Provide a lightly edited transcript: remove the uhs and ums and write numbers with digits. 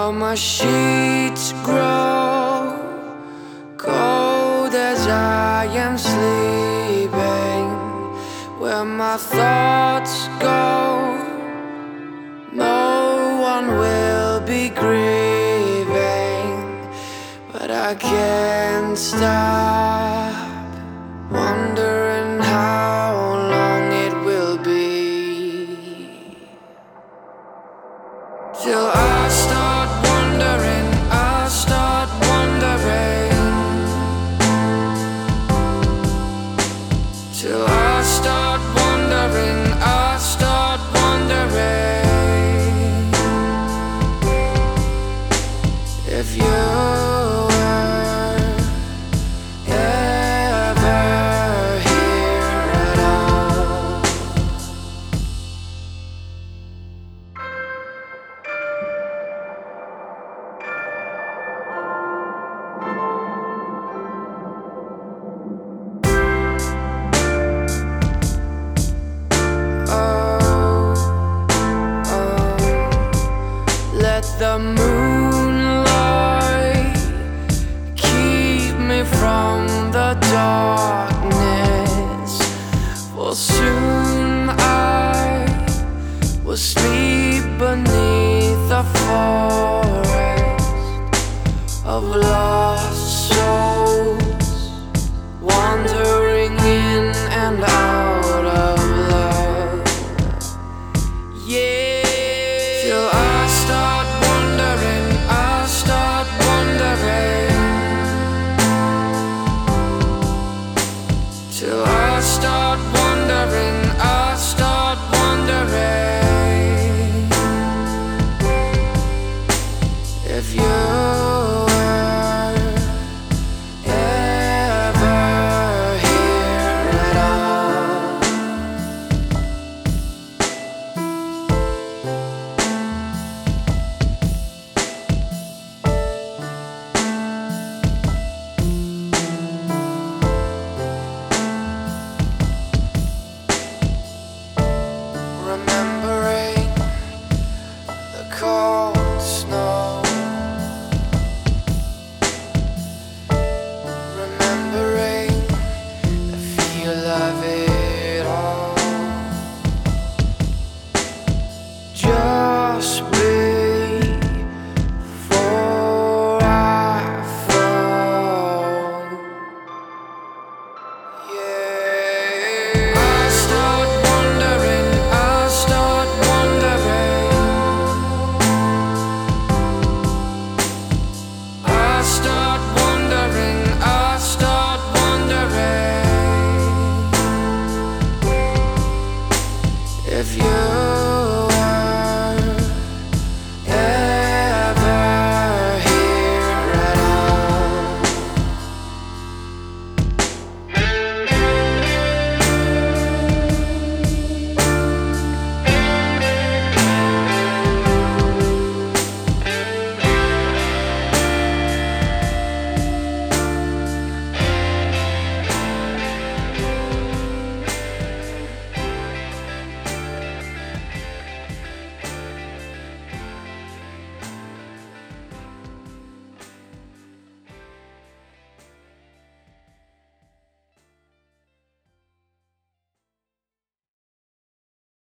While my sheets grow cold as I am sleeping, where my thoughts go, no one will be grieving. But I can't stop wondering how long it will be till I start wondering, I start wondering, till I start wondering, I start wondering if you the moonlight keep me from the darkness, for soon I will sleep beneath the forest of lost souls, wander